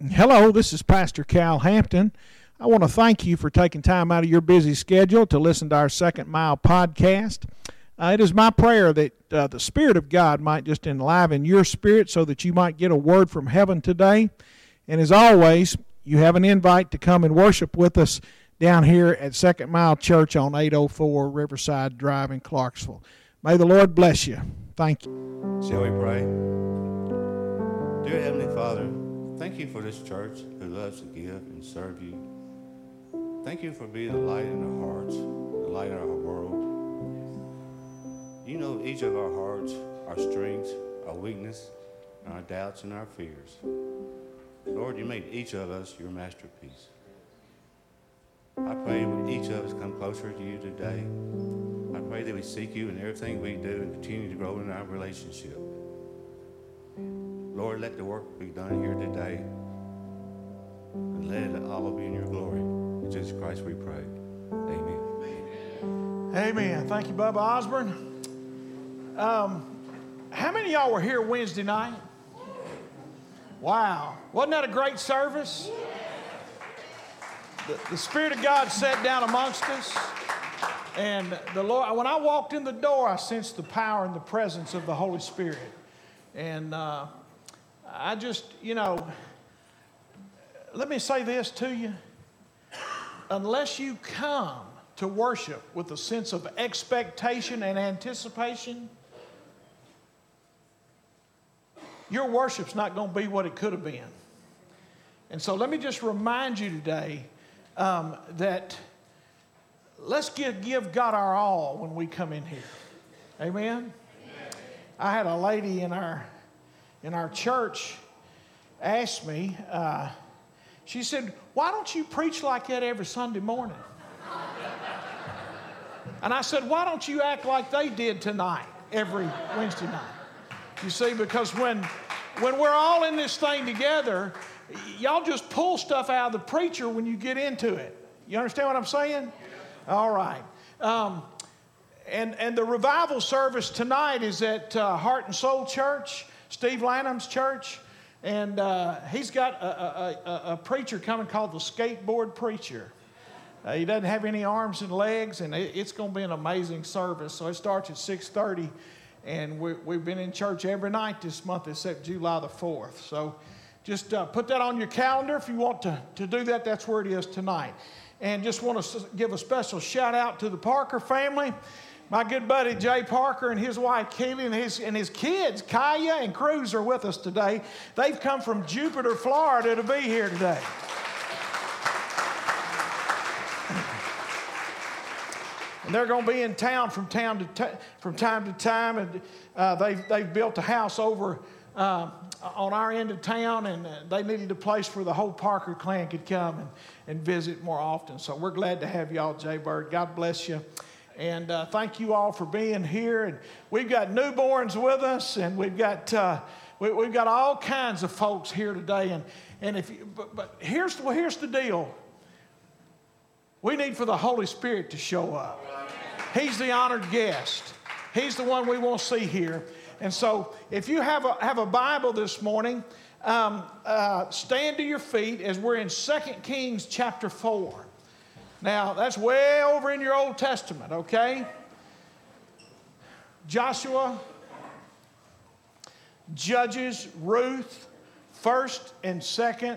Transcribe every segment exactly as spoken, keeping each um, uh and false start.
Hello, this is Pastor Cal Hampton. I want to thank you for taking time out of your busy schedule to listen to our Second Mile podcast. Uh, it is my prayer that uh, the Spirit of God might just enliven your spirit so that you might get a word from heaven today. And as always, you have an invite to come and worship with us down here at Second Mile Church on eight oh four Riverside Drive in Clarksville. May the Lord bless you. Thank you. Shall we pray? Dear Heavenly Father, thank you for this church who loves to give and serve you. Thank you for being the light in our hearts, the light in our world. You know each of our hearts, our strengths, our weakness, our doubts, and our fears. Lord, you made each of us your masterpiece. I pray that each of us come closer to you today. I pray that we seek you in everything we do and continue to grow in our relationship. Lord, let the work be done here today, and let it all be in your glory. In Jesus Christ we pray. Amen. Amen. Thank you, Bubba Osborne. Um, how many of y'all were here Wednesday night? Wow. Wasn't that a great service? The, the Spirit of God sat down amongst us. And the Lord, when I walked in the door, I sensed the power and the presence of the Holy Spirit. And uh, I just, you know, let me say this to you. Unless you come to worship with a sense of expectation and anticipation, your worship's not going to be what it could have been. And so let me just remind you today um, that let's give, give God our all when we come in here. Amen? Amen? I had a lady in our in our church ask me, uh, she said, why don't you preach like that every Sunday morning? And I said, why don't you act like they did tonight, every Wednesday night? You see, because when when we're all in this thing together, y'all just pull stuff out of the preacher when you get into it. You understand what I'm saying? All right. Um, and, and the revival service tonight is at uh, Heart and Soul Church, Steve Lanham's church. And uh, he's got a, a, a, a preacher coming called the Skateboard Preacher. Uh, he doesn't have any arms and legs, and it, it's going to be an amazing service. So it starts at six thirty, and we, we've been in church every night this month except July the fourth. So just uh, put that on your calendar if you want to, to do that. That's where it is tonight. And just want to give a special shout out to the Parker family. My good buddy Jay Parker and his wife Keely and his, and his kids, Kaya and Cruz, are with us today. They've come from Jupiter, Florida to be here today. And they're going to be in town from, town to t- from time to time. And uh, they've, they've built a house over uh, on our end of town, and uh, they needed a place where the whole Parker clan could come and, and visit more often. So we're glad to have y'all, Jay Bird. God bless you. And uh, thank you all for being here. And we've got newborns with us, and we've got uh, we, we've got all kinds of folks here today. And and if you, but, but here's well, here's the deal. We need for the Holy Spirit to show up. He's the honored guest. He's the one we want to see here. And so, if you have a have a Bible this morning, um, uh, stand to your feet as we're in Second Kings chapter four. Now, that's way over in your Old Testament, okay? Joshua, Judges, Ruth, First and Second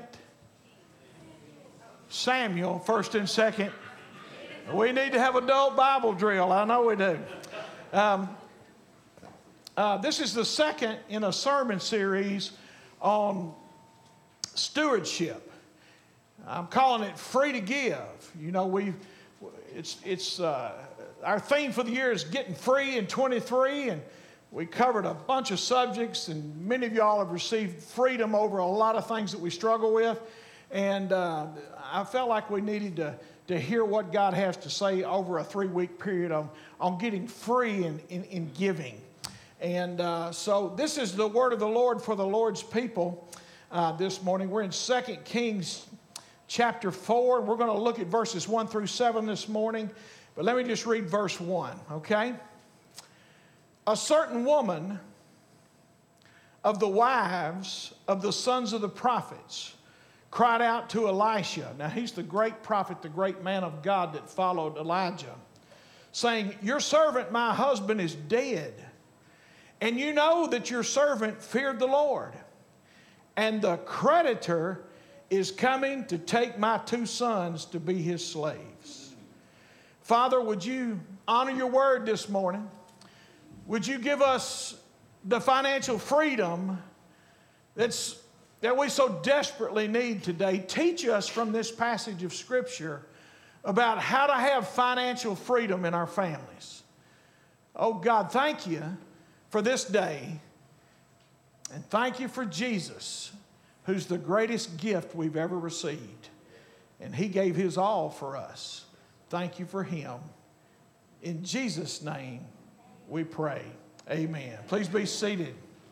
Samuel, First and Second. We need to have adult Bible drill. I know we do. Um, uh, this is the second in a sermon series on stewardship. I'm calling it Free to Give. You know, we it's it's uh, our theme for the year is Getting Free in twenty-three, and we covered a bunch of subjects, and many of y'all have received freedom over a lot of things that we struggle with, and uh, I felt like we needed to to hear what God has to say over a three-week period on, on getting free in, in, in giving. And uh, so this is the word of the Lord for the Lord's people uh, this morning. We're in Second Kings chapter four, and we're going to look at verses one through seven this morning. But let me just read verse one, okay? A certain woman of the wives of the sons of the prophets cried out to Elisha. Now, he's the great prophet, the great man of God that followed Elijah, saying, your servant, my husband, is dead. And you know that your servant feared the Lord. And the creditor is coming to take my two sons to be his slaves. Father, would you honor your word this morning? Would you give us the financial freedom that's that we so desperately need today? Teach us from this passage of Scripture about how to have financial freedom in our families. Oh God, thank you for this day. And thank you for Jesus, who's the greatest gift we've ever received. And he gave his all for us. Thank you for him. In Jesus' name we pray. Amen. Please be seated.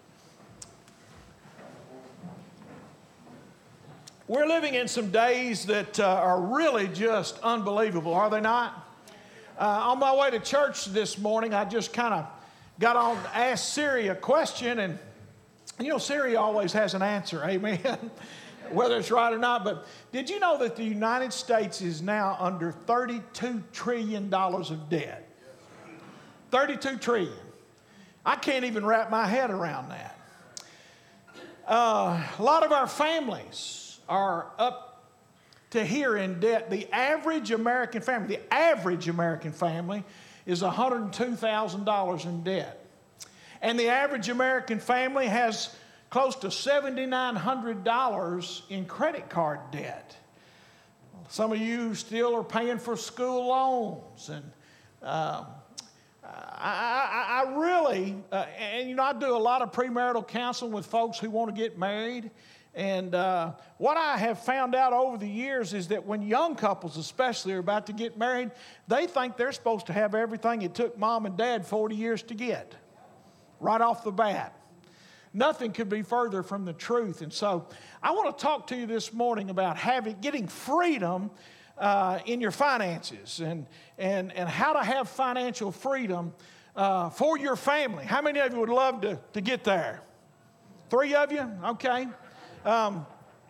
We're living in some days that uh, are really just unbelievable, are they not? Uh, on my way to church this morning, I just kind of got on to ask Siri a question, and you know, Siri always has an answer, amen, whether it's right or not. But did you know that the United States is now under thirty-two trillion dollars of debt? thirty-two trillion dollars. I can't even wrap my head around that. Uh, a lot of our families are up to here in debt. The average American family, the average American family is one hundred two thousand dollars in debt. And the average American family has close to seven thousand nine hundred dollars in credit card debt. Some of you still are paying for school loans. And um, I, I, I really, uh, and you know, I do a lot of premarital counseling with folks who want to get married. And uh, what I have found out over the years is that when young couples especially are about to get married, they think they're supposed to have everything it took mom and dad forty years to get, right off the bat. Nothing could be further from the truth. And so I want to talk to you this morning about having, getting freedom uh, in your finances and, and, and how to have financial freedom uh, for your family. How many of you would love to, to get there? Three of you? Okay. Um,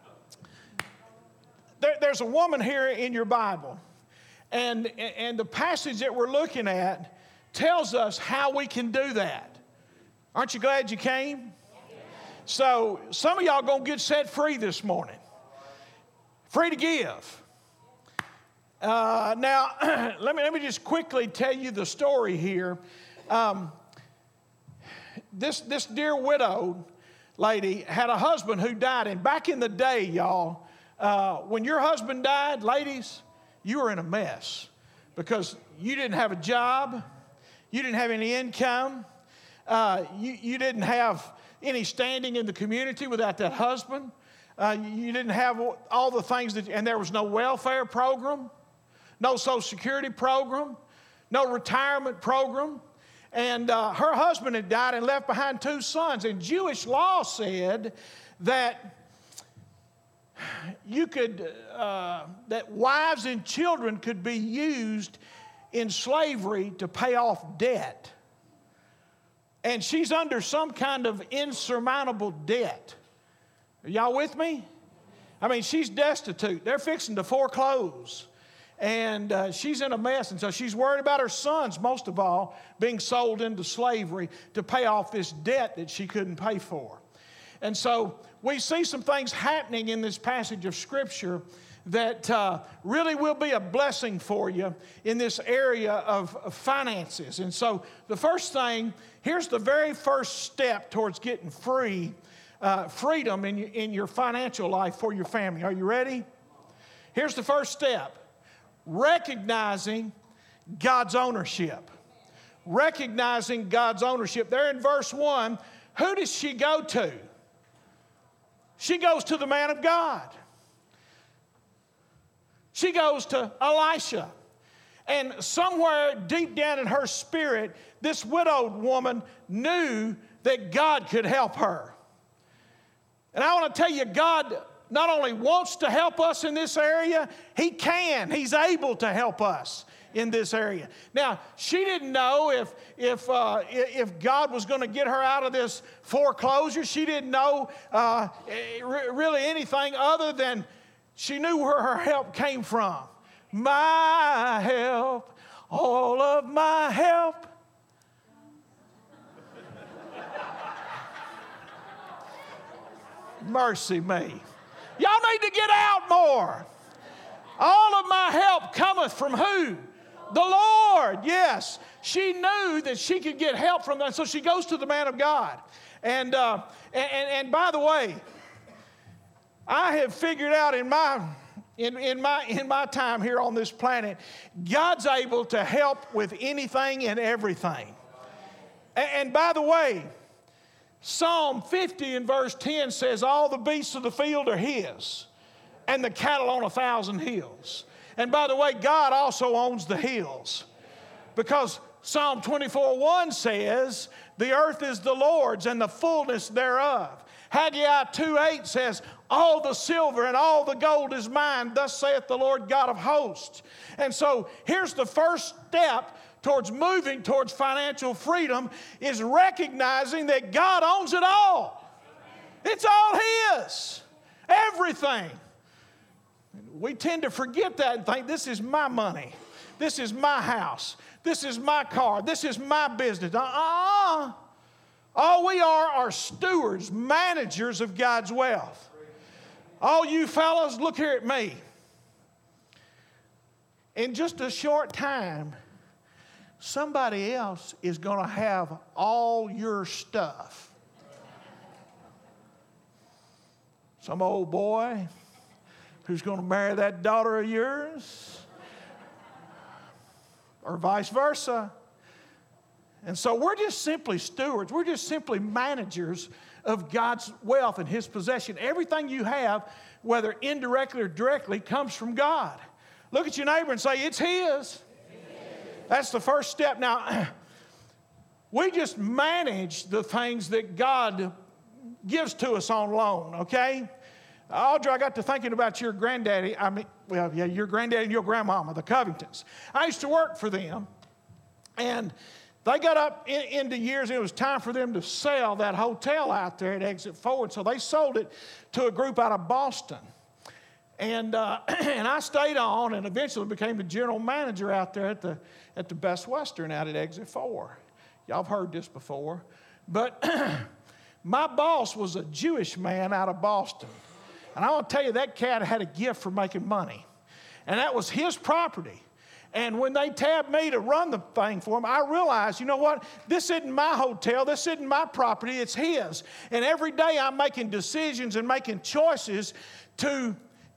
there, there's a woman here in your Bible, and, and the passage that we're looking at tells us how we can do that. Aren't you glad you came? So some of y'all going to get set free this morning. Free to give. Uh, now, let me, let me just quickly tell you the story here. Um, this, this dear widow lady had a husband who died. And back in the day, y'all, uh, when your husband died, ladies, you were in a mess because you didn't have a job. You didn't have any income. Uh, you, you didn't have any standing in the community without that husband. Uh, you didn't have all the things that, and there was no welfare program, no Social Security program, no retirement program. And uh, her husband had died and left behind two sons. And Jewish law said that you could, uh, that wives and children could be used in slavery to pay off debt. And she's under some kind of insurmountable debt. Are y'all with me? I mean, she's destitute. They're fixing to foreclose. And uh, she's in a mess, and so she's worried about her sons, most of all, being sold into slavery to pay off this debt that she couldn't pay for. And so we see some things happening in this passage of Scripture that uh, really will be a blessing for you in this area of, of finances. And so the first thing, here's the very first step towards getting free, uh, freedom in, in your financial life for your family. Are you ready? Here's the first step. Recognizing God's ownership. Recognizing God's ownership. There in verse one, who does she go to? She goes to the man of God. She goes to Elisha. And somewhere deep down in her spirit, this widowed woman knew that God could help her. And I want to tell you, God not only wants to help us in this area, He can. He's able to help us in this area. Now, she didn't know if, if, uh, if God was going to get her out of this foreclosure. She didn't know uh, really anything other than she knew where her help came from. My help, all of my help. Mercy me. Y'all need to get out more. All of my help cometh from who? The Lord. Yes. She knew that she could get help from that, so she goes to the man of God. And, uh, and, and by the way, I have figured out in my, in, in, my, in my time here on this planet, God's able to help with anything and everything. And, and by the way, Psalm fifty in verse ten says, all the beasts of the field are his, and the cattle on a thousand hills. And by the way, God also owns the hills, because Psalm twenty-four one says, the earth is the Lord's and the fullness thereof. Haggai two eight says, all the silver and all the gold is mine, thus saith the Lord God of hosts. And so here's the first step towards moving towards financial freedom, is recognizing that God owns it all. It's all His. Everything. We tend to forget that and think, this is my money. This is my house. This is my car. This is my business. Uh-uh. All we are are stewards, managers of God's wealth. All you fellas, look here at me. In just a short time, somebody else is going to have all your stuff. Some old boy who's going to marry that daughter of yours, or vice versa. And so we're just simply stewards. We're just simply managers of God's wealth and His possession. Everything you have, whether indirectly or directly, comes from God. Look at your neighbor and say, it's His. That's the first step. Now, we just manage the things that God gives to us on loan, okay? Audrey, I got to thinking about your granddaddy. I mean, well, yeah, your granddaddy and your grandmama, the Covingtons. I used to work for them, and they got up in, into years, and it was time for them to sell that hotel out there at Exit Four, and so they sold it to a group out of Boston. And uh, and I stayed on and eventually became the general manager out there at the at the Best Western out at Exit Four. Y'all have heard this before. But my boss was a Jewish man out of Boston. And I want to tell you, that cat had a gift for making money. And that was his property. And when they tabbed me to run the thing for him, I realized, you know what? This isn't my hotel. This isn't my property. It's his. And every day I'm making decisions and making choices to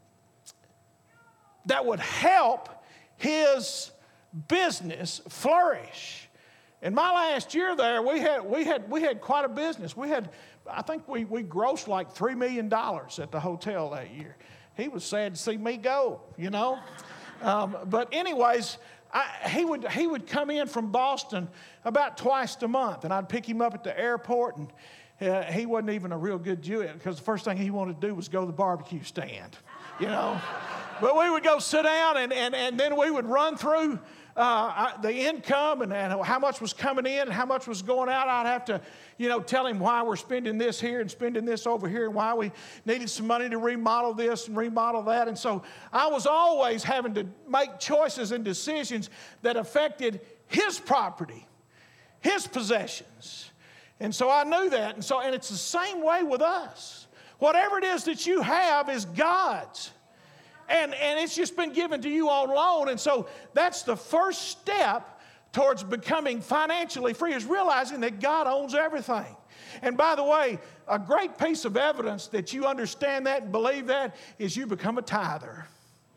that would help his business flourish. In my last year there, we had we had we had quite a business. We had, I think we we grossed like three million dollars at the hotel that year. He was sad to see me go, you know. Um, but anyways, I, he would he would come in from Boston about twice a month, and I'd pick him up at the airport, and uh, he wasn't even a real good Jew, because the first thing he wanted to do was go to the barbecue stand, you know. But we would go sit down, and, and, and then we would run through uh, the income and, and how much was coming in and how much was going out. I'd have to, you know, tell him why we're spending this here and spending this over here, and why we needed some money to remodel this and remodel that. And so I was always having to make choices and decisions that affected his property, his possessions. And so I knew that. And so, and it's the same way with us. Whatever it is that you have is God's. And, and it's just been given to you on loan. And so that's the first step towards becoming financially free, is realizing that God owns everything. And by the way, a great piece of evidence that you understand that and believe that is you become a tither.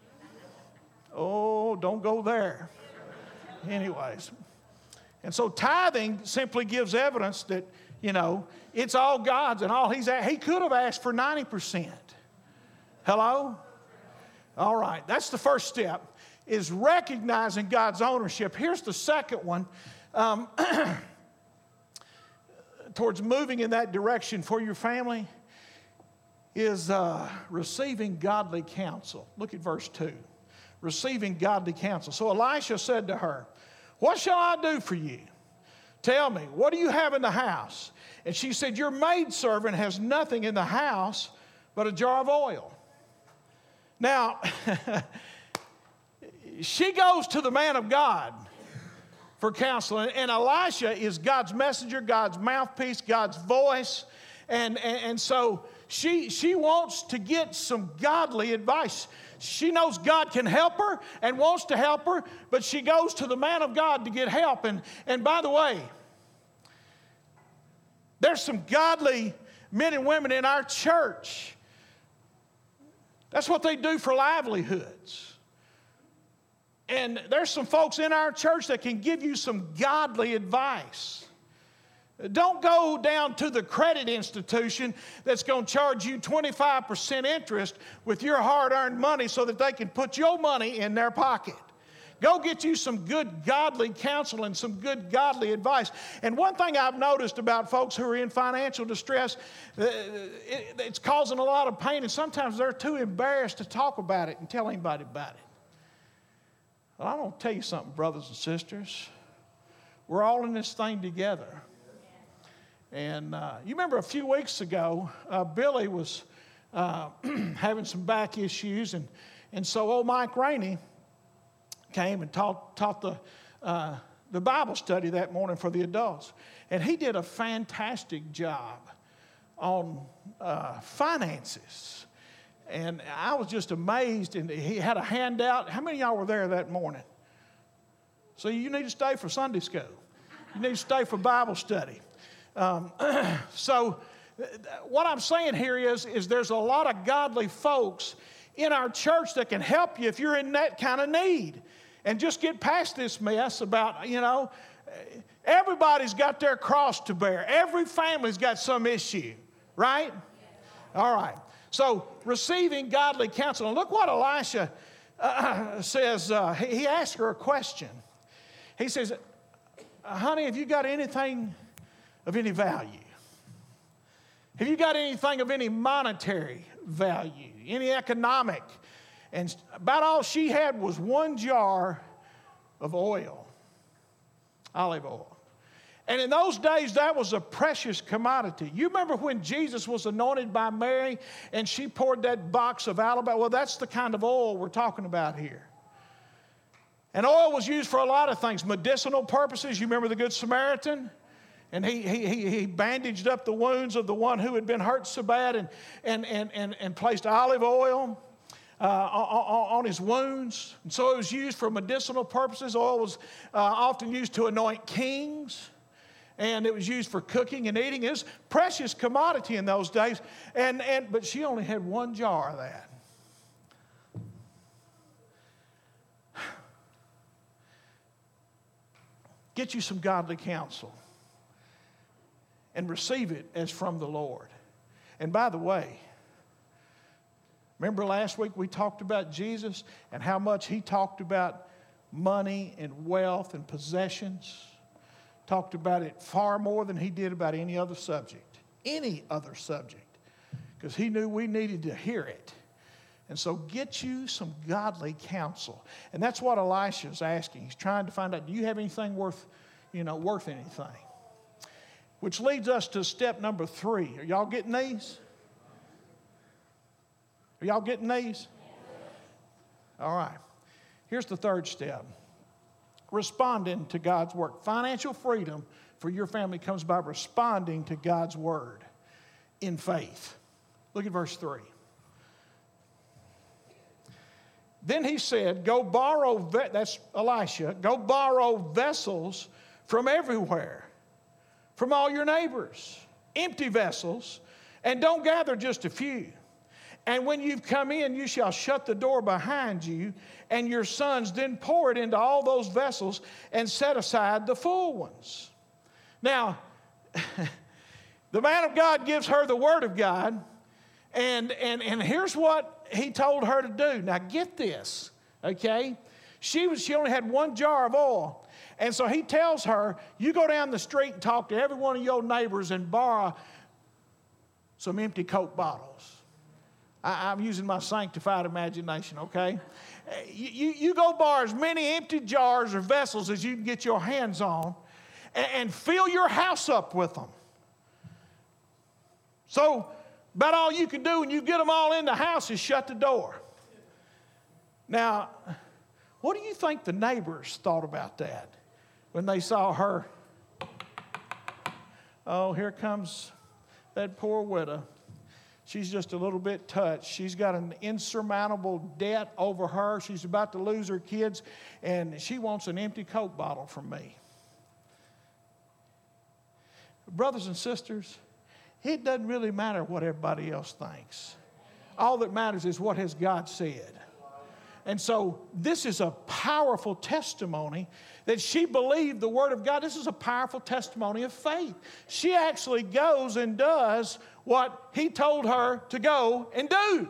Oh, don't go there. Anyways. And so tithing simply gives evidence that, you know, it's all God's and all He's at. He could have asked for ninety percent. Hello? All right, that's the first step, is recognizing God's ownership. Here's the second one, um, towards moving in that direction for your family, is uh, receiving godly counsel. Look at verse two. receiving godly counsel. So Elisha said to her, what shall I do for you? Tell me, what do you have in the house? And she said, your maidservant has nothing in the house but a jar of oil. Now, she goes to the man of God for counsel. And Elisha is God's messenger, God's mouthpiece, God's voice. And, and, and so she, she wants to get some godly advice. She knows God can help her and wants to help her, but she goes to the man of God to get help. And, and by the way, there's some godly men and women in our church. That's what they do for livelihoods. And there's some folks in our church that can give you some godly advice. Don't go down to the credit institution that's going to charge you twenty-five percent interest with your hard-earned money so that they can put your money in their pocket. Go get you some good godly counsel and some good godly advice. And one thing I've noticed about folks who are in financial distress, uh, it, it's causing a lot of pain, and sometimes they're too embarrassed to talk about it and tell anybody about it. Well, I want to tell you something, brothers and sisters. We're all in this thing together. And uh, you remember a few weeks ago, uh, Billy was uh, having some back issues, and, and so old Mike Rainey came and taught, taught the, uh, the Bible study that morning for the adults. And he did a fantastic job on uh, finances. And I was just amazed, and he had a handout. How many of y'all were there that morning? So you need to stay for Sunday school. You need to stay for Bible study. Um, so what I'm saying here is, is there's a lot of godly folks in our church that can help you if you're in that kind of need. And just get past this mess about, you know, everybody's got their cross to bear. Every family's got some issue, right? All right. So receiving godly counsel. And look what Elisha uh, says. Uh, he, he asked her a question. He says, honey, have you got anything of any value? Have you got anything of any monetary value, any economic? And about all she had was one jar of oil, olive oil. And in those days, that was a precious commodity. You remember when Jesus was anointed by Mary and she poured that box of alabaster? Well, that's the kind of oil we're talking about here. And oil was used for a lot of things, medicinal purposes. You remember the Good Samaritan? And he, he, he bandaged up the wounds of the one who had been hurt so bad and, and, and, and, and placed olive oil uh, on, on his wounds. And so it was used for medicinal purposes. Oil was uh, often used to anoint kings. And it was used for cooking and eating. It was a precious commodity in those days. And, and, but she only had one jar of that. Get you some godly counsel and receive it as from the Lord. And by the way, remember last week we talked about Jesus and how much he talked about money and wealth and possessions? Talked about it far more than he did about any other subject. Any other subject. Because he knew we needed to hear it. And so get you some godly counsel. And that's what Elisha is asking. He's trying to find out, do you have anything worth, you know, worth anything? Which leads us to step number three. Are y'all getting these? Are y'all getting these? All right. Here's the third step. Responding to God's work. Financial freedom for your family comes by responding to God's word in faith. Look at verse three. Then he said, go borrow, ve- that's Elisha, go borrow vessels from everywhere, from all your neighbors, empty vessels, and don't gather just a few. And when you've come in, you shall shut the door behind you, and your sons then pour it into all those vessels and set aside the full ones. Now, the man of God gives her the word of God, and, and, and here's what he told her to do. Now, get this, okay? She, was, she only had one jar of oil, and so he tells her, you go down the street and talk to every one of your neighbors and borrow some empty Coke bottles. I, I'm using my sanctified imagination, okay? You, you, you go borrow as many empty jars or vessels as you can get your hands on and, and fill your house up with them. So about all you can do when you get them all in the house is shut the door. Now, what do you think the neighbors thought about that when they saw her? Oh, here comes that poor widow. She's just a little bit touched. She's got an insurmountable debt over her. She's about to lose her kids, and she wants an empty Coke bottle from me. Brothers and sisters, it doesn't really matter what everybody else thinks. All that matters is what has God said. And so this is a powerful testimony that she believed the Word of God. This is a powerful testimony of faith. She actually goes and does what He told her to go and do.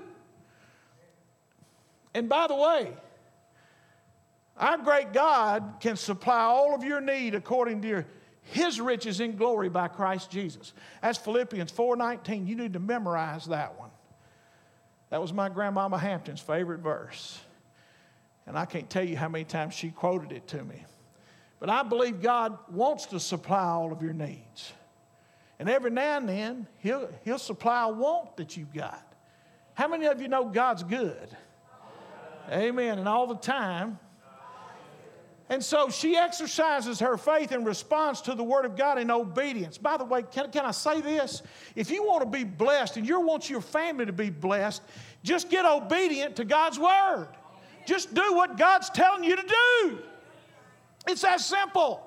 And by the way, our great God can supply all of your need according to your, His riches in glory by Christ Jesus. That's Philippians four nineteen. You need to memorize that one. That was my grandmama Hampton's favorite verse. And I can't tell you how many times she quoted it to me. But I believe God wants to supply all of your needs. And every now and then, He'll, he'll supply a want that you've got. How many of you know God's good? Amen. And all the time. And so she exercises her faith in response to the Word of God in obedience. By the way, can, can I say this? If you want to be blessed and you want your family to be blessed, just get obedient to God's Word. Just do what God's telling you to do. It's that simple.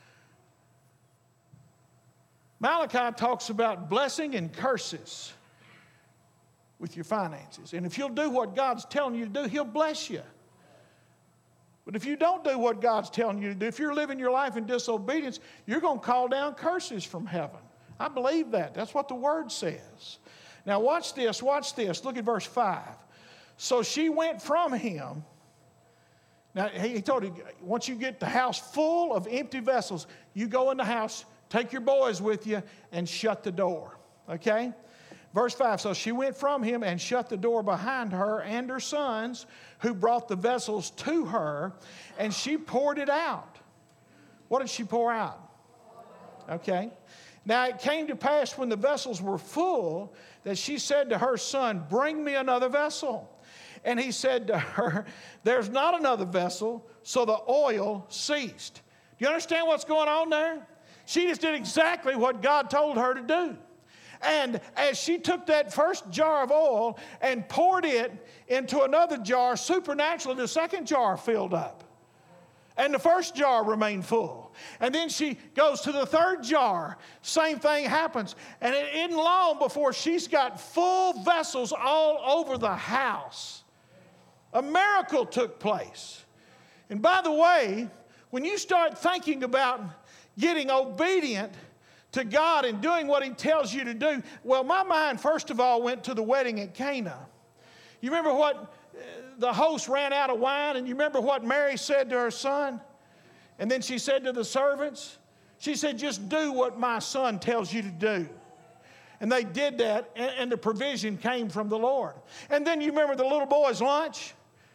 Malachi talks about blessing and curses with your finances. And if you'll do what God's telling you to do, He'll bless you. But if you don't do what God's telling you to do, if you're living your life in disobedience, you're going to call down curses from heaven. I believe that. That's what the Word says. Now watch this, watch this. Look at verse five. So she went from him. Now, he told her, once you get the house full of empty vessels, you go in the house, take your boys with you, and shut the door. Okay? Verse five, so she went from him and shut the door behind her and her sons, who brought the vessels to her, and she poured it out. What did she pour out? Okay. Now, it came to pass when the vessels were full that she said to her son, bring me another vessel. And he said to her, there's not another vessel, so the oil ceased. Do you understand what's going on there? She just did exactly what God told her to do. And as she took that first jar of oil and poured it into another jar, supernaturally the second jar filled up. And the first jar remained full. And then she goes to the third jar. Same thing happens. And it isn't long before she's got full vessels all over the house. A miracle took place. And by the way, when you start thinking about getting obedient to God and doing what He tells you to do, well, my mind first of all went to the wedding at Cana. You remember what uh, the host ran out of wine, and you remember what Mary said to her son? And then she said to the servants, she said, just do what my son tells you to do. And they did that, and, and the provision came from the Lord. And then you remember the little boy's lunch?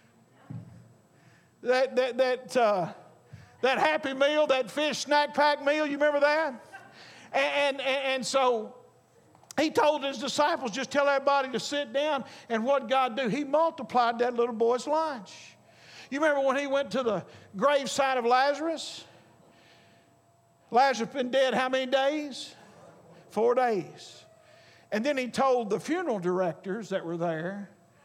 That, that, that, uh, that Happy Meal, that fish snack pack meal, you remember that? And, and, and so He told His disciples, just tell everybody to sit down. And what God do? He multiplied that little boy's lunch. You remember when He went to the graveside of Lazarus? Lazarus had been dead how many days? Four days. And then He told the funeral directors that were there,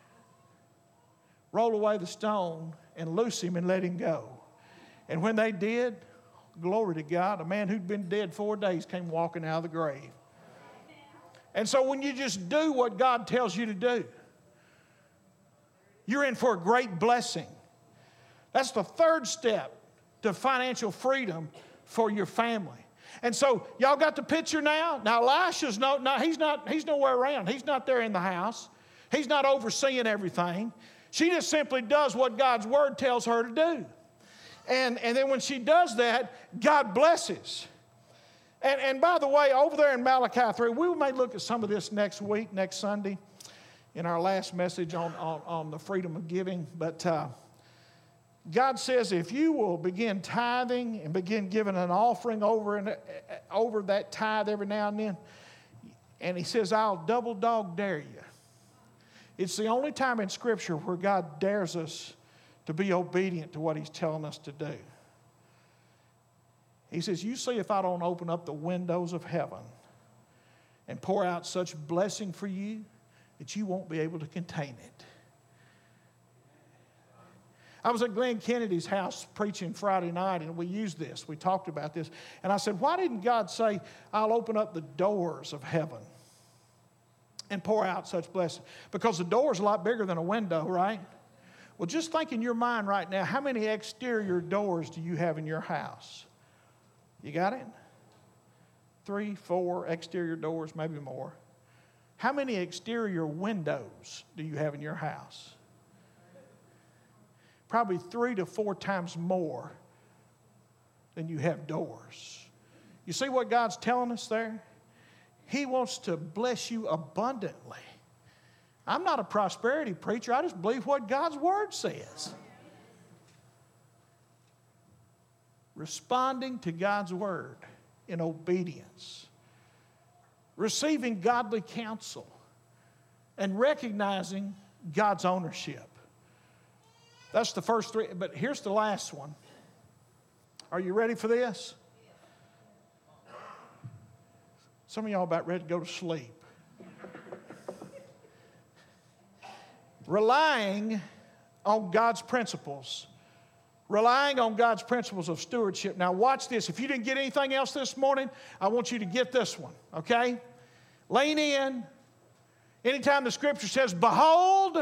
roll away the stone and loose him and let him go. And when they did, glory to God, a man who'd been dead four days came walking out of the grave. And so when you just do what God tells you to do, you're in for a great blessing. That's the third step to financial freedom for your family. And so y'all got the picture now? Now Elisha's no, no he's not, he's nowhere around. He's not there in the house. He's not overseeing everything. She just simply does what God's Word tells her to do. And, and then when she does that, God blesses. And, and by the way, over there in Malachi three, we may look at some of this next week, next Sunday. in our last message on, on, on the freedom of giving. But uh, God says if you will begin tithing and begin giving an offering over, and, uh, over that tithe every now and then, and he says, I'll double dog dare you. It's the only time in Scripture where God dares us to be obedient to what he's telling us to do. He says, you see if I don't open up the windows of heaven and pour out such blessing for you that you won't be able to contain it. I was at Glenn Kennedy's house preaching Friday night, and we used this. We talked about this. And I said, why didn't God say, I'll open up the doors of heaven and pour out such blessing? Because the door's a lot bigger than a window, right? Well, just think in your mind right now, how many exterior doors do you have in your house? You got it? Three, four exterior doors, maybe more. How many exterior windows do you have in your house? Probably three to four times more than you have doors. You see what God's telling us there? He wants to bless you abundantly. I'm not a prosperity preacher. I just believe what God's Word says. Responding to God's Word in obedience. Receiving godly counsel. And recognizing God's ownership. That's the first three. But here's the last one. Are you ready for this? Some of y'all about ready to go to sleep. Relying on God's principles. Relying on God's principles of stewardship. Now watch this. If you didn't get anything else this morning, I want you to get this one, okay? Lean in. Anytime the Scripture says, behold,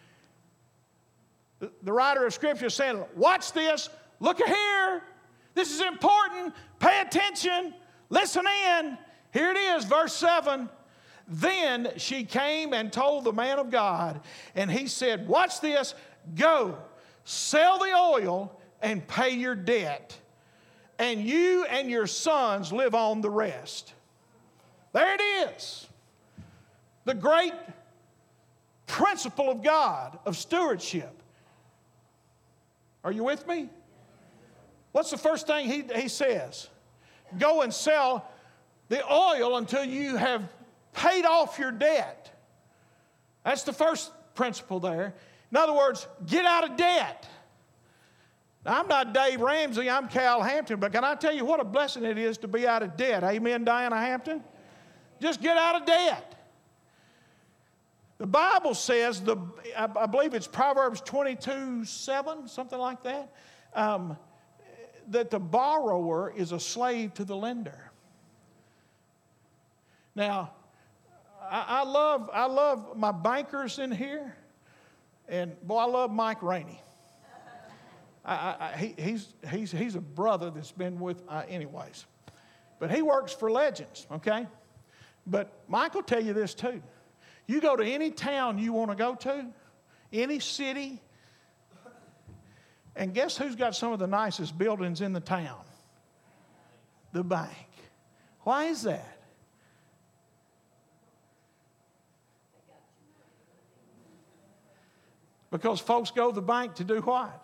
the, the writer of Scripture is saying, watch this, look here. This is important. Pay attention. Listen in. Here it is, verse seven. Then she came and told the man of God, and he said, watch this, go. Sell the oil and pay your debt, and you and your sons live on the rest. There it is. The great principle of God of stewardship. Are you with me? What's the first thing he, he says? Go and sell the oil until you have paid off your debt. That's the first principle there. In other words, get out of debt. Now, I'm not Dave Ramsey, I'm Cal Hampton, but can I tell you what a blessing it is to be out of debt? Amen, Diana Hampton? Just get out of debt. The Bible says, the I believe it's Proverbs twenty-two seven, something like that, um, that the borrower is a slave to the lender. Now, I, I love I love my bankers in here. And boy, I love Mike Rainey. I, I, he, he's, he's, he's a brother that's been with, uh, anyways. But he works for Legends, okay? But Mike will tell you this too. You go to any town you want to go to, any city, and guess who's got some of the nicest buildings in the town? The bank. Why is that? Because folks go to the bank to do what?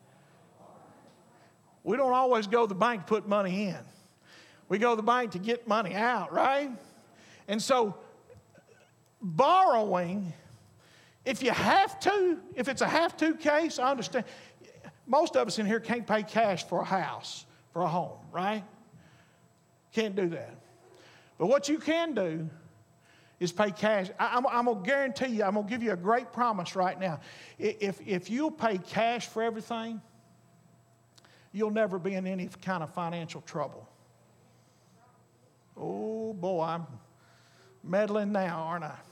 We don't always go to the bank to put money in. We go to the bank to get money out, right? And so, borrowing, if you have to, if it's a have-to case, I understand. Most of us in here can't pay cash for a house, for a home, right? Can't do that. But what you can do is pay cash. I, I'm, I'm going to guarantee you, I'm going to give you a great promise right now. If, if you'll pay cash for everything, you'll never be in any kind of financial trouble. Oh, boy, I'm meddling now, aren't I?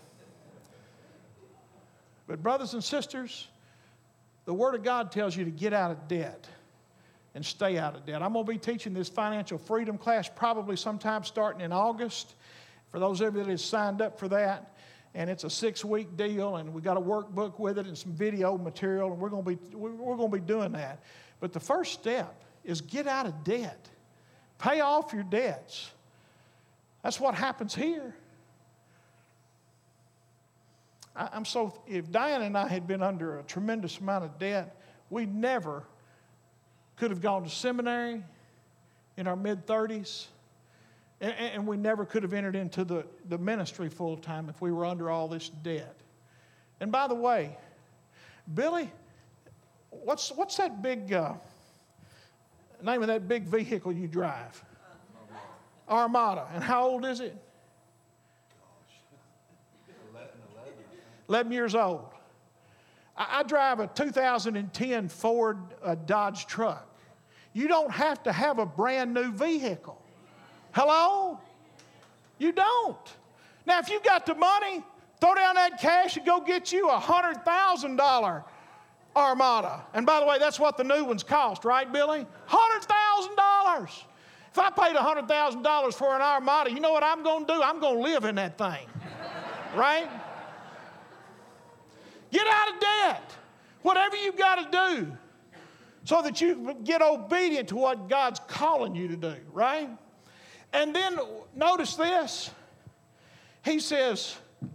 But brothers and sisters, the Word of God tells you to get out of debt and stay out of debt. I'm going to be teaching this financial freedom class probably sometime starting in August. For those of you that have signed up for that, and it's a six-week deal, and we got a workbook with it and some video material, and we're going to be we're going to be doing that. But the first step is get out of debt, pay off your debts. That's what happens here. I, I'm so, if Diane and I had been under a tremendous amount of debt, we never could have gone to seminary in our mid-thirties, and, and we never could have entered into the, the ministry full-time if we were under all this debt. And by the way, Billy, what's, what's that big, uh, name of that big vehicle you drive? Armada. And how old is it? eleven years old. I, I drive a two thousand ten Ford uh, Dodge truck. You don't have to have a brand new vehicle. Hello? You don't. Now, if you got the money, throw down that cash and go get you a one hundred thousand dollars Armada. And by the way, that's what the new ones cost, right, Billy? one hundred thousand dollars. If I paid one hundred thousand dollars for an Armada, you know what I'm going to do? I'm going to live in that thing, right? Get out of debt. Whatever you've got to do so that you get obedient to what God's calling you to do, right? And then notice this. He says,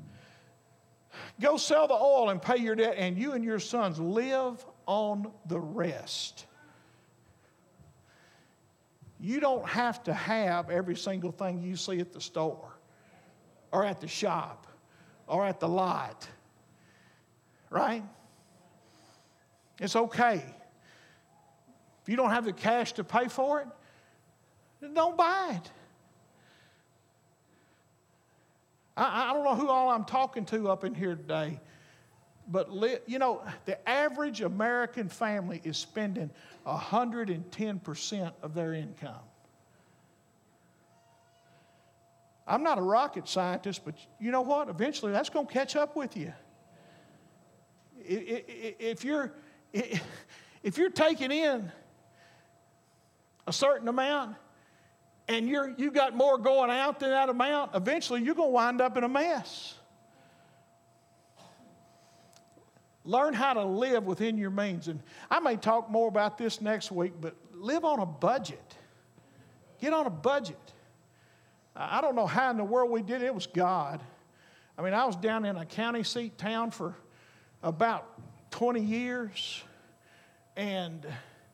go sell the oil and pay your debt, and you and your sons live on the rest. You don't have to have every single thing you see at the store or at the shop or at the lot, right? It's okay. If you don't have the cash to pay for it, then don't buy it. I, I don't know who all I'm talking to up in here today, but li- you know, the average American family is spending one hundred ten percent of their income. I'm not a rocket scientist, but you know what? Eventually that's going to catch up with you. If you're, if you're taking in a certain amount and you're, you got more going out than that amount, eventually you're going to wind up in a mess. Learn how to live within your means. And I may talk more about this next week, but live on a budget. Get on a budget. I don't know how in the world we did it. It was God. I mean, I was down in a county seat town for about twenty years, and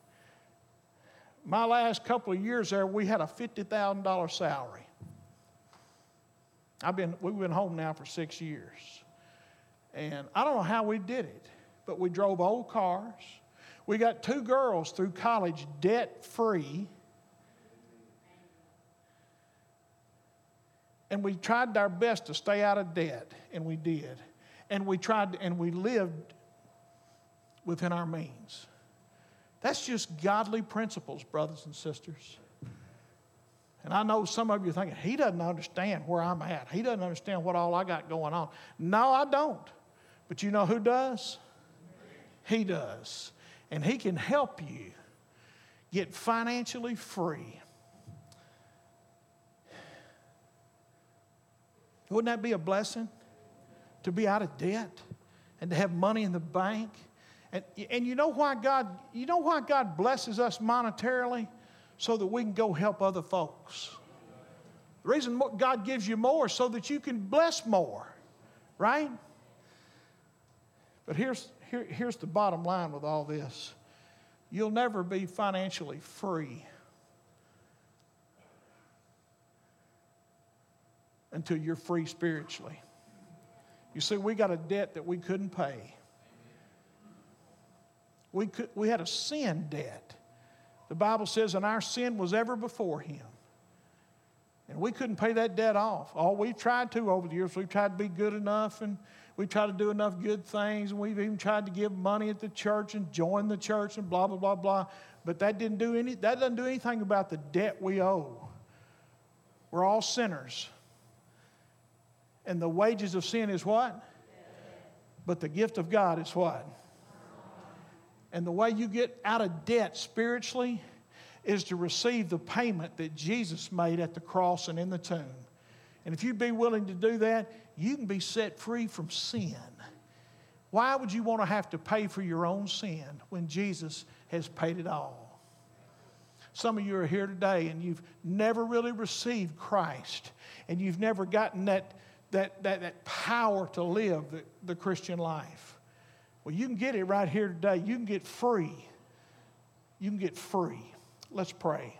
my last couple of years there, we had a fifty thousand dollars salary. I've been, we've been home now for six years. And I don't know how we did it, but we drove old cars. We got two girls through college debt-free. And we tried our best to stay out of debt, and we did. And we tried, and we lived within our means. That's just godly principles, brothers and sisters. And I know some of you are thinking, he doesn't understand where I'm at. He doesn't understand what all I got going on. No, I don't. But you know who does? He does. And he can help you get financially free. Wouldn't that be a blessing? To be out of debt and to have money in the bank. And, and you know why God, you know why God blesses us monetarily? So that we can go help other folks. The reason God gives you more is so that you can bless more, right? But here's, here, here's the bottom line with all this. You'll never be financially free until you're free spiritually. You see, we got a debt that we couldn't pay. We could, we had a sin debt. The Bible says, and our sin was ever before him. And we couldn't pay that debt off. All we've tried to over the years, we've tried to be good enough, and we've tried to do enough good things, and we've even tried to give money at the church and join the church and blah, blah, blah, blah. But that didn't do any, that doesn't do anything about the debt we owe. We're all sinners. And the wages of sin is what? But the gift of God is what? And the way you get out of debt spiritually is to receive the payment that Jesus made at the cross and in the tomb. And if you'd be willing to do that, you can be set free from sin. Why would you want to have to pay for your own sin when Jesus has paid it all? Some of you are here today and you've never really received Christ, and you've never gotten that that, that, that power to live the, the Christian life. Well, you can get it right here today. You can get free. You can get free. Let's pray.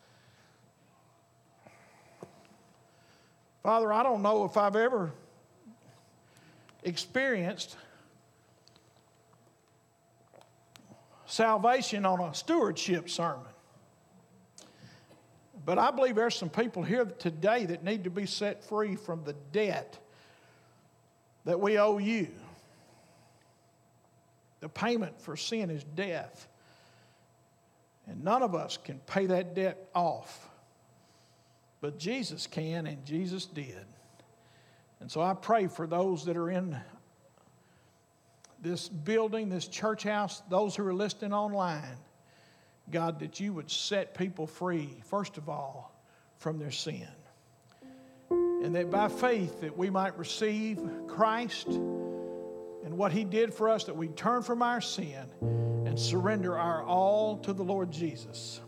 Father, I don't know if I've ever experienced salvation on a stewardship sermon. But I believe there's some people here today that need to be set free from the debt that we owe you. The payment for sin is death. And none of us can pay that debt off. But Jesus can, and Jesus did. And so I pray for those that are in this building, this church house, those who are listening online, God, that you would set people free, first of all, from their sin. And that by faith that we might receive Christ and what He did for us, that we turn from our sin and surrender our all to the Lord Jesus.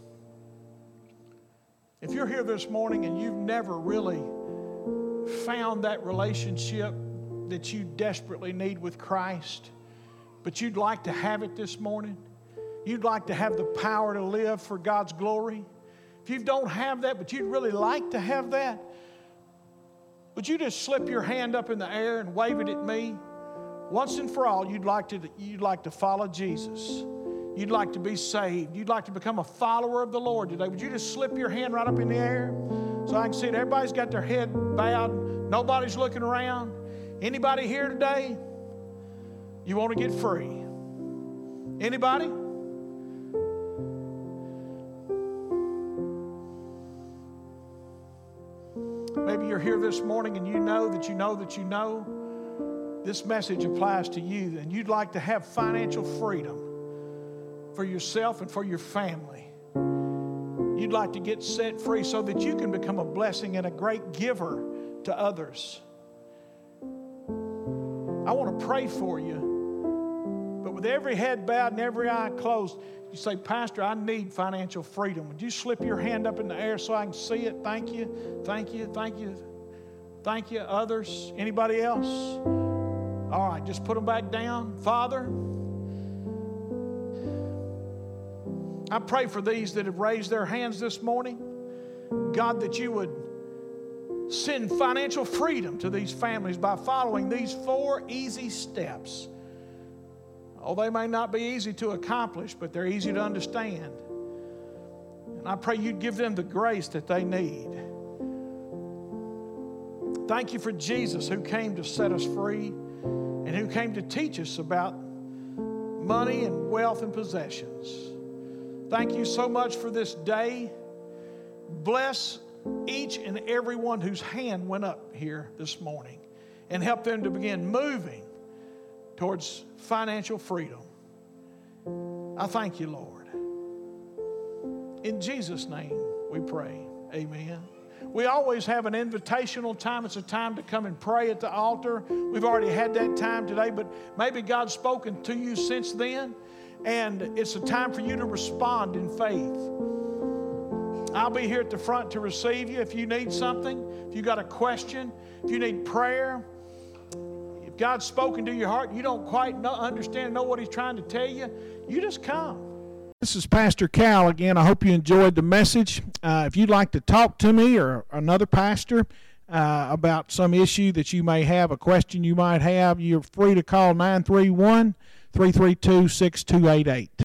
If you're here this morning and you've never really found that relationship that you desperately need with Christ, but you'd like to have it this morning, you'd like to have the power to live for God's glory, if you don't have that, but you'd really like to have that, would you just slip your hand up in the air and wave it at me? Once and for all, you'd like to, you'd like to follow Jesus. You'd like to be saved. You'd like to become a follower of the Lord today. Would you just slip your hand right up in the air so I can see it? Everybody's got their head bowed. Nobody's looking around. Anybody here today? You want to get free? Anybody? Maybe you're here this morning and you know that you know that you know this message applies to you, and you'd like to have financial freedom for yourself and for your family. You'd like to get set free so that you can become a blessing and a great giver to others. I want to pray for you, but with every head bowed and every eye closed, you say, Pastor, I need financial freedom. Would you slip your hand up in the air so I can see it? Thank you, thank you, thank you, thank you. Others? Anybody else? All right, just put them back down. Father, I pray for these that have raised their hands this morning. God, that you would send financial freedom to these families by following these four easy steps. Oh, they may not be easy to accomplish, but they're easy to understand. And I pray you'd give them the grace that they need. Thank you for Jesus, who came to set us free and who came to teach us about money and wealth and possessions. Thank you so much for this day. Bless each and every one whose hand went up here this morning and help them to begin moving towards financial freedom. I thank you, Lord. In Jesus' name we pray. Amen. We always have an invitational time. It's a time to come and pray at the altar. We've already had that time today, but maybe God's spoken to you since then. And it's a time for you to respond in faith. I'll be here at the front to receive you if you need something, if you got a question, if you need prayer. If God's spoken to your heart, you don't quite know, understand, know what He's trying to tell you, you just come. This is Pastor Cal again. I hope you enjoyed the message. Uh, if you'd like to talk to me or another pastor uh, about some issue that you may have, a question you might have, you're free to call nine three one, three three two, six two eight eight.